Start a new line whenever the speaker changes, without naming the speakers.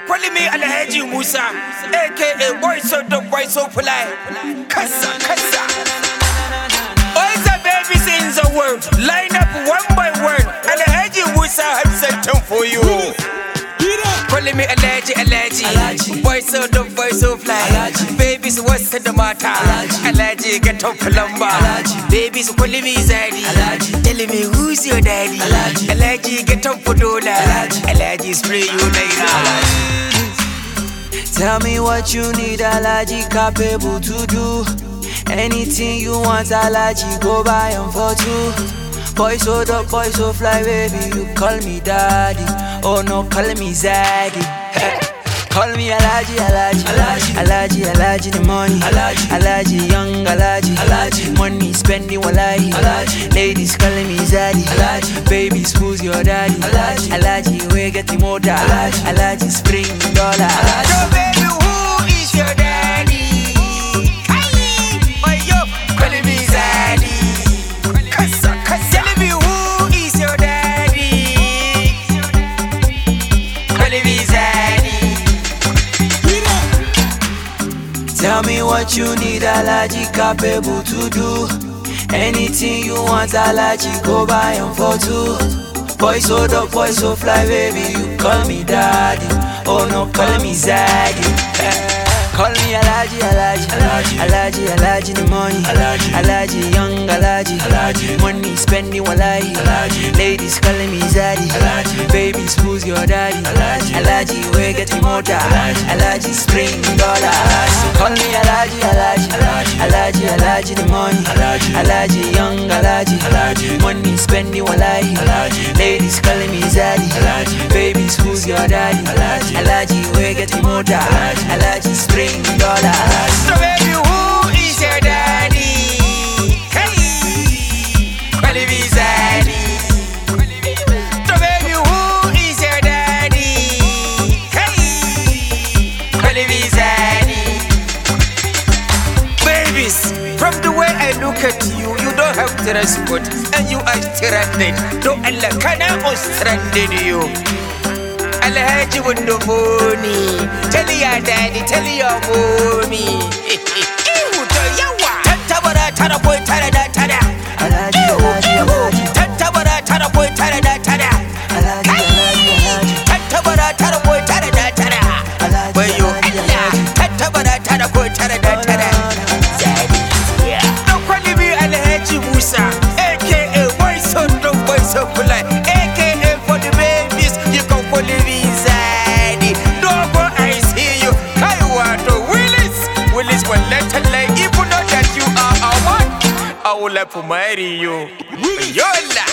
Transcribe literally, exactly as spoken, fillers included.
Calling me Alhaji Musa, aka Boy So Dog, Boy So Fly. Kassa, kassa. All the babies in the world, line up one by one. Alhaji Musa have sent them for you. Calling me Alhaji, Alhaji. Boy So Dog, Boy So Fly. Babies, what's the matter? Alhaji, get up lumber. Babies, calling me Zaddy. Telling me who's your daddy? Alhaji, get up for dollar. Alhaji, spray you later.
Tell me what you need, Alhaji capable to do. Anything you want, Alhaji, go buy 'em for two. Boy so dope, boy so fly, baby, you call me daddy. Oh no, call me Zaddy. Call me Alhaji, Alhaji, Alhaji, Alhaji, Alhaji the money, Alhaji, Alhaji young Alhaji, Alhaji money spending wallahi, Alhaji. Ladies calling me Zaddy, Alhaji. Babies, who's your daddy? Alhaji, Alhaji, we get the motor, Alhaji, Alhaji spring dollar, Alhaji.
So baby, who is your daddy? Hey, yo, calling me Zaddy. Kassa, kassa. Tell me who is your daddy? Calling me Zaddy.
Tell me what you need, Alhaji capable to do. Anything you want, Alhaji, go buy 'em for two. Boy so dope, boy so fly, baby, you call me daddy. Oh no, call me Zaddy. Call me Alhaji, Alhaji, Alhaji, Alhaji, Alhaji the money, Alhaji, Alhaji young Alhaji, Alhaji money spending wallahi, Alhaji. Ladies calling me Zaddy, Alhaji. Babies, who's your daddy? Alhaji, Alhaji, we get the motor, Alhaji, Alhaji spring dollar, Alhaji. Call me Alhaji, Alhaji, Alhaji, Alhaji, Alhaji the money, Alhaji, Alhaji young Alhaji, Alhaji money spending wallahi, Alhaji. Ladies calling me Zaddy, Alhaji. Babies, who's your daddy? Alhaji, Alhaji, we get the motor, Alhaji, Alhaji spring dollar.
So baby, who is your daddy? Hey, calling me Zaddy. So baby, who is your daddy? Hey, calling me Zaddy. Babies, from the way I look at you, you don't have transport and you are stranded. Don't Allah kana or stranded you. Alhaji with the money. Tell your daddy, tell your mommy. Ew, to yawa. Tantabara tara boy tara da tara.
Alhaji, Alhaji, Alhaji.
Tantabara tara boy tara da tara.
Alhaji, Alhaji, Alhaji.
Tantabara tara boy tara da tara.
Alhaji,
Where you
Alhaji,
Allah? Tantabara tara boy tara da tara. Zaddy, yeah. Don't call me Alhaji Musa, aka Boy So Dog, Boy So Fly, aka for the babies. You can call me Zaddy. Don't go, I see you. I want to Willis. Willis will let her lay. Even though that you are a one, I will have to marry you. Yola.